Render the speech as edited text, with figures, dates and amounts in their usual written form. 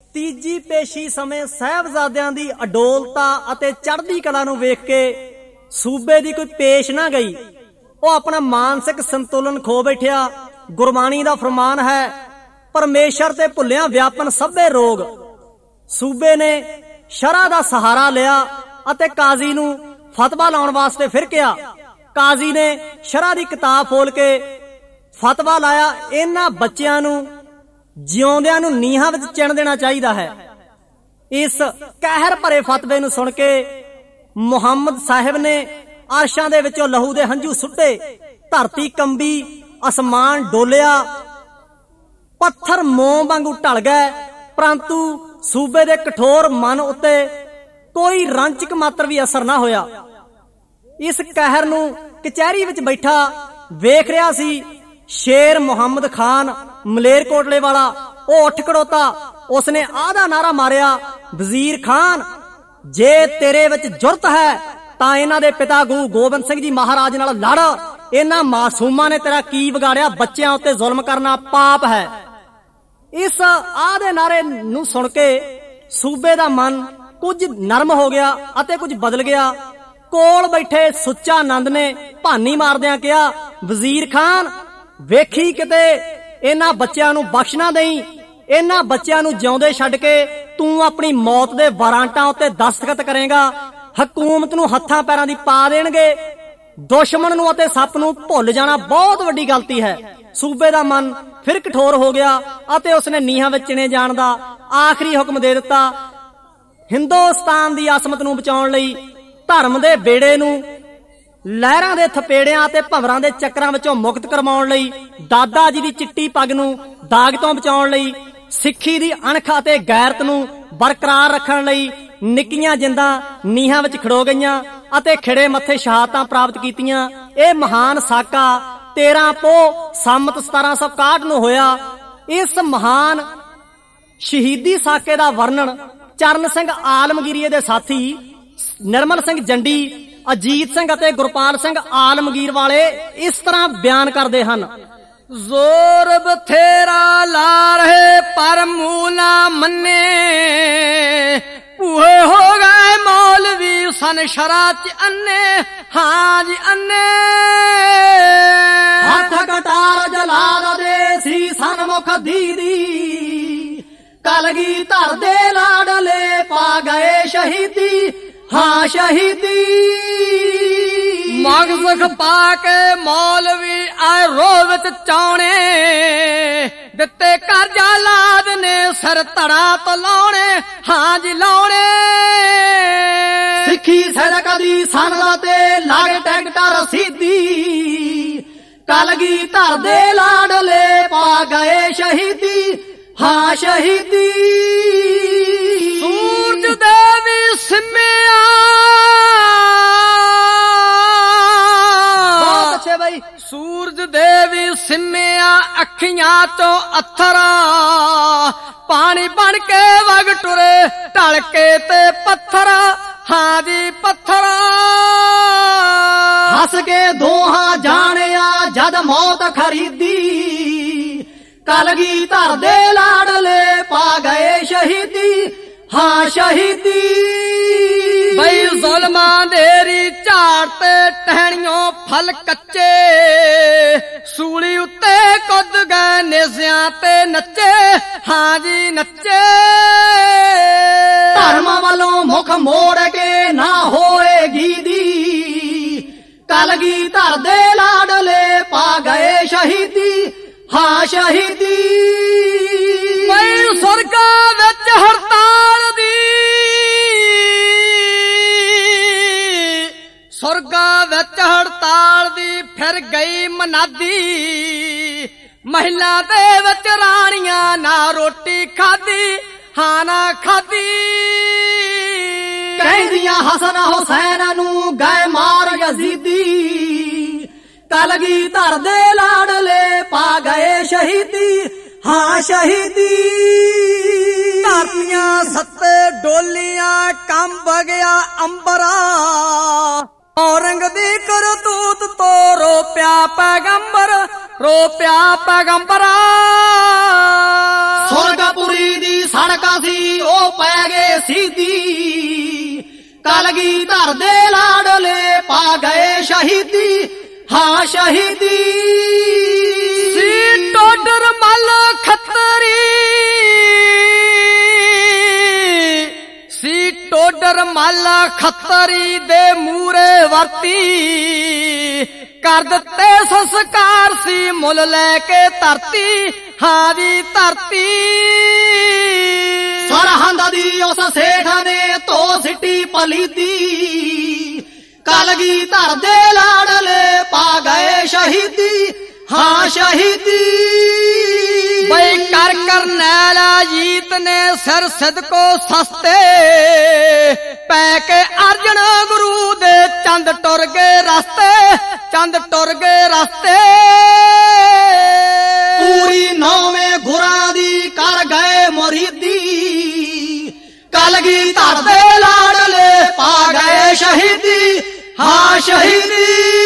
ਤੀਜੀ ਪੇਸ਼ੀ ਸਮੇਂ ਸਾਹਿਬਜ਼ਾਦਿਆਂ ਦੀ ਅਡੋਲਤਾ ਅਤੇ ਚੜ੍ਹਦੀ ਕਲਾ ਨੂੰ ਵੇਖ ਕੇ ਸੂਬੇ ਦੀ ਕੋਈ ਪੇਸ਼ ਨਾ ਗਈ। ਉਹ ਆਪਣਾ ਮਾਨਸਿਕ ਸੰਤੁਲਨ ਖੋ ਬੈਠਿਆ। ਗੁਰਬਾਣੀ ਦਾ ਫਰਮਾਨ ਹੈ, ਪਰਮੇਸ਼ਰ ਤੇ ਭੁੱਲਿਆ ਵਿਆਪਨ ਸਭੇ ਰੋਗ। ਸੂਬੇ ਨੇ ਸ਼ਰਅ ਦਾ ਸਹਾਰਾ ਲਿਆ ਅਤੇ ਕਾਜ਼ੀ ਨੂੰ ਫਤਵਾ ਲਾਉਣ ਵਾਸਤੇ ਫਿਰ ਕਿਹਾ। ਕਾਜ਼ੀ ਨੇ ਸ਼ਰਅ ਦੀ ਕਿਤਾਬ ਫੋਲ ਕੇ ਫਤਵਾ ਲਾਇਆ, ਇਹਨਾਂ ਬੱਚਿਆਂ ਨੂੰ ਜਿਉਂਦਿਆਂ ਨੂੰ ਨੀਹਾਂ ਵਿੱਚ ਚਿਣ ਦੇਣਾ ਚਾਹੀਦਾ ਹੈ। ਇਸ ਕਹਿਰ ਭਰੇ ਫਤਵੇ ਨੂੰ ਸੁਣ ਕੇ ਮੁਹੰਮਦ ਸਾਹਿਬ ਨੇ ਅਰਸ਼ਾਂ ਦੇ ਵਿੱਚੋਂ ਲਹੂ ਦੇ ਹੰਝੂ ਸੁੱਟੇ। ਧਰਤੀ ਕੰਬੀ, ਅਸਮਾਨ ਡੋਲਿਆ, ਪੱਥਰ ਮੋਮ ਵਾਂਗੂ ਢਲ ਗਏ, ਪਰੰਤੂ ਸੂਬੇ ਦੇ ਕਠੋਰ ਮਨ ਉੱਤੇ ਕੋਈ ਰੰਚਕ ਮਾਤਰ ਵੀ ਅਸਰ ਨਾ ਹੋਇਆ। ਇਸ ਕਹਿਰ ਨੂੰ ਕਚਹਿਰੀ ਵਿੱਚ ਬੈਠਾ ਵੇਖ ਰਿਹਾ ਸੀ ਸ਼ੇਰ ਮੁਹੰਮਦ ਖਾਨ ਮਲੇਰਕੋਟਲੇ ਵਾਲਾ। ਉਹ ਉੱਠ ਖੜੋਤਾ। ਉਸਨੇ ਆਹ ਨਾਰਾ ਮਾਰਿਆ, ਵਜ਼ੀਰ ਖਾਨ, ਜੇ ਤੇਰੇ ਵਿੱਚ ਜੁਰਤ ਹੈ ਤਾਂ ਇਹਨਾਂ ਦੇ ਪਿਤਾ ਗੁਰੂ ਗੋਬਿੰਦ ਸਿੰਘ ਜੀ ਮਹਾਰਾਜ ਨਾਲ ਲੜ। ਇਹਨਾਂ ਮਾਸੂਮਾਂ ਨੇ ਤੇਰਾ ਕੀ ਵਿਗਾੜਿਆ? ਬੱਚਿਆਂ ਉੱਤੇ ਜ਼ੁਲਮ ਕਰਨਾ ਪਾਪ ਹੈ। ਇਸ ਆਹ ਨਾਰੇ ਨੂੰ ਸੁਣ ਕੇ ਸੂਬੇ ਦਾ ਮਨ ਕੁਝ ਨਰਮ ਹੋ ਗਿਆ ਅਤੇ ਕੁਝ ਬਦਲ ਗਿਆ। ਕੋਲ ਬੈਠੇ ਸੁੱਚਾ ਨੰਦ ਨੇ ਭਾਨੀ ਮਾਰਦਿਆਂ ਕਿਹਾ, ਵਜ਼ੀਰ ਖਾਨ, ਵੇਖੀ ਕਿਤੇ ਇਹਨਾਂ ਬੱਚਿਆਂ ਨੂੰ ਬਖਸ਼ ਨਾ ਦੇਈ। ਇਹਨਾਂ ਬੱਚਿਆਂ ਨੂੰ ਜਿਉਂਦੇ ਛੱਡ ਕੇ ਤੂੰ ਆਪਣੀ ਮੌਤ ਦੇ ਵਾਰੰਟਾਂ ਉੱਤੇ ਦਸਤਖਤ ਕਰੇਗਾ। ਹਕੂਮਤ ਨੂੰ ਹੱਥਾਂ ਪੈਰਾਂ ਦੀ ਪਾ ਦੇਣਗੇ। ਦੁਸ਼ਮਣ ਨੂੰ ਅਤੇ ਸੱਪ ਨੂੰ ਭੁੱਲ ਜਾਣਾ ਬਹੁਤ ਵੱਡੀ ਗਲਤੀ ਹੈ। ਸੂਬੇ ਦਾ ਮਨ ਫਿਰ ਕਠੋਰ ਹੋ ਗਿਆ ਅਤੇ ਉਸਨੇ ਨੀਹਾਂ ਵਿੱਚ ਚਿਣੇ ਜਾਣ ਦਾ ਆਖਰੀ ਹੁਕਮ ਦੇ ਦਿੱਤਾ। ਹਿੰਦੁਸਤਾਨ ਦੀ ਅਸਮਤ ਨੂੰ ਬਚਾਉਣ ਲਈ, ਧਰਮ ਦੇ ਬੇੜੇ ਨੂੰ ਲਹਿਰਾਂ ਦੇ ਥਪੇੜਿਆਂ ਅਤੇ ਭਵਰਾਂ ਦੇ ਚੱਕਰਾਂ ਵਿੱਚੋਂ ਮੁਕਤ ਕਰਵਾਉਣ ਲਈ, ਦਾਦਾ ਜੀ ਦੀ ਚਿੱਟੀ ਪੱਗ ਨੂੰ ਦਾਗ ਤੋਂ ਬਚਾਉਣ ਲਈ, ਸਿੱਖੀ ਦੀ ਅਣਖ ਅਤੇ ਗੈਰਤ ਨੂੰ ਬਰਕਰਾਰ ਰੱਖਣ ਲਈ ਨਿੱਕੀਆਂ ਜਿੰਦਾਂ ਨੀਹਾਂ ਵਿੱਚ ਖੜੋ ਗਈਆਂ ਅਤੇ ਖਿੜੇ ਮੱਥੇ ਸ਼ਹਾਦਤਾਂ ਪ੍ਰਾਪਤ ਕੀਤੀਆਂ। ਇਹ ਮਹਾਨ ਸਾਕਾ 13 ਪੋਹ ਸੰਮਤ 1761 ਨੂੰ ਹੋਇਆ। ਇਸ ਮਹਾਨ ਸ਼ਹੀਦੀ ਸਾਕੇ ਦਾ ਵਰਣਨ ਚਰਨ ਸਿੰਘ ਆਲਮਗੀਰੀਏ ਦੇ ਸਾਥੀ ਨਿਰਮਲ ਸਿੰਘ ਜੰਡੀ, ਅਜੀਤ ਸਿੰਘ ਅਤੇ ਗੁਰਪਾਲ ਸਿੰਘ ਆਲਮਗੀਰ ਵਾਲੇ ਇਸ ਤਰ੍ਹਾਂ ਬਿਆਨ ਕਰਦੇ ਹਨ। ਜ਼ੋਰ ਬਥੇਰਾ ਲਾ ਰਹੇ ਪਰ ਮੂੰਹ ਨਾ ਮੰਨੇ, ਭੂਏ ਹੋ ਗਏ ਮੌਲਵੀ ਸਨ ਸ਼ਰਾ ਚ ਅੰਨੇ। ਹਾਂ ਜੀ ਅੰਨੇ, ਹੱਥ ਕਟਾਰ ਜਲਾਦ ਦੇ ਸੀ ਸਨਮੁਖ ਦੀਦੀ, ਕਲਗੀ ਧਰ ਦੇ ਲਾਡਲੇ ਪਾ ਗਏ ਸ਼ਹੀਦੀ। ਹਾਂ ਸ਼ਹੀਦੀ, ਮਗਜ਼ਖ ਪਾ ਕੇ ਮੌਲਵੀ ਆਏ ਰੋਹ ਵਿੱਚ ਚਾਉਣੇ, ਦਿੱਤੇ ਕਰਜ਼ਾ ਲਾਦ ਨੇ ਸਰ ਧੜਾ ਤੋਂ ਲਾਉਣੇ। ਹਾਂ ਜੀ ਲਾਉਣੇ, ਸਿੱਖੀ ਸੜਕ ਦੀ ਸੰਦਾ ਤੇ ਲਾਗੇ ਟੈਕਟਾ ਰਸੀਦੀ, ਕਲਗੀ ਧਰ ਦੇ ਲਾਡਲੇ ਪਾ ਗਏ ਸ਼ਹੀਦੀ। ਹਾਂ ਸ਼ਹੀਦੀ, ਸੂਰਜ ਦੇਵੀ ਸਿੰਮਿਆ, ਬਹੁਤ ਅੱਛੇ ਬਈ, ਸੂਰਜ ਦੇਵੀ ਸਿੰਮਿਆ ਅੱਖੀਆਂ ਚੋਂ ਅਥਰਾ, ਪਾਣੀ ਬਣ ਕੇ ਵਗ ਟੁਰੇ ਢਲ ਕੇ ਤੇ ਪੱਥਰਾ। ਹਾਂ ਜੀ ਪੱਥਰਾ, ਹੱਸ ਕੇ ਦੋਹਾਂ ਜਾਣਿਆ ਜਦ ਮੌਤ ਖਰੀਦੀ, ਕਲਗੀ ਧਰ ਦੇ ਲਾਡਲੇ ਪਾ ਗਏ ਸ਼ਹੀਦੀ। ਹਾਂ ਸ਼ਹੀਦੀ, ਬਈ ਜ਼ੁਲਮਾਂ ਦੇਰੀ ਝਾੜ ਤੇ ਟਹਿਣੀਆਂ ਫਲ ਕੱਚੇ, ਸੂਲੀ ਉੱਤੇ ਕੁੱਦ ਗਏ ਨੇਜ਼ਿਆਂ ਤੇ ਨੱਚੇ। ਹਾਂ ਜੀ ਨੱਚੇ, ਧਰਮ ਵੱਲੋਂ ਮੁਖ ਮੋੜ ਕੇ ਨਾ ਹੋਏਗੀ ਦੀ, ਕਲਗੀ ਧਰ ਦੇ ਲਾਡਲੇ ਪਾ ਗਏ ਸ਼ਹੀਦੀ। ਹਾਂ ਸ਼ਹੀਦੀ, ਬਈ ਸੁਰਗਾਂ ਵਿੱਚ ਹੜਤਾਲ ਦੀ, ਸੁਰਗਾਂ ਵਿੱਚ ਹੜਤਾਲ ਦੀ ਫਿਰ ਗਈ ਮਨਾਦੀ, ਮਹਿਲਾਂ ਦੇ ਵਿੱਚ ਰਾਣੀਆਂ ਨਾ ਰੋਟੀ ਖਾਦੀ। ਹਾਂ ਨਾ ਖਾਦੀ, ਕਹਿੰਦੀਆਂ ਹਸਨ ਹੁਸੈਨ ਨੂੰ ਗਏ ਮਾਰ ਯਜ਼ੀਦੀ, ਕਲਗੀ ਧਰ ਦੇ ਲਾਡਲੇ ਪਾ ਗਏ ਸ਼ਹੀਦੀ। ਹਾਂ ਸ਼ਹੀਦੀ, ਧਰਤੀਆਂ ਸੱਤੇ ਡੋਲੀਆਂ ਕੰਬ ਗਿਆ ਅੰਬਰਾ, ਔਰੰਗ ਦੀ ਕਰਤੂਤ ਤੋਂ ਰੋਪਿਆ ਪੈਗੰਬਰ, ਰੋਪਿਆ ਪੈਗੰਬਰਾ। ਸੁਰਗਪੁਰੀ ਦੀ ਸੜਕ ਸੀ ਉਹ ਪੈ ਗਏ ਸਿੱਧੀ, ਕਲਗੀਧਰ ਦੇ ਲਾਡਲੇ ਪਾ ਗਏ ਸ਼ਹੀਦੀ, ਹਾਂ ਸ਼ਹੀਦੀ। ਸੀ ਟੋਡਰ ਮੱਲ ਖੱਤਰੀ, ਸੀ ਟੋਡਰ ਮੱਲ ਖੱਤਰੀ ਦੇ ਮੂਰੇ ਵਰਤੀ, ਕਰ ਦਿੱਤੇ ਸੰਸਕਾਰ ਸੀ ਮੁੱਲ ਲੈ ਕੇ ਧਰਤੀ, ਹਾਂ ਜੀ ਧਰਤੀ। ਸਰਹੰਦ ਦੀ ਉਸ ਸੇਠ ਨੇ ਧੋ ਸਿੱਟੀ ਪਲੀਤੀ, ਕਲਗੀਧਰ ਦੇ ਲਾਡਲੇ ਪਾ ਗਏ ਸ਼ਹੀਦੀ, ਹਾਂ ਸ਼ਹੀਦੀ। ਬਈ ਕਰ ਕਰਨੈਲ ਅਜੀਤ ਨੇ ਸਿਰ ਸਿਦਕੋ ਸਸਤੇ, ਪੈ ਕੇ ਅਰਜਨ ਗੁਰੂ ਦੇ ਚੰਦ ਟੁਰ ਗਏ ਰਸਤੇ, ਚੰਦ ਟੁਰ ਗਏ ਰਸਤੇ। ਪੂਰੀ ਨੌਵੇਂ ਗੁਰਾਂ ਦੀ ਕਰ ਗਏ ਮੁਰੀਦੀ, ਕਲਗੀਧਰ ਦੇ ਲਾਡਲੇ ਪਾ ਗਏ ਸ਼ਹੀਦੀ, ਹਾਂ ਸ਼ਹੀਦੀ।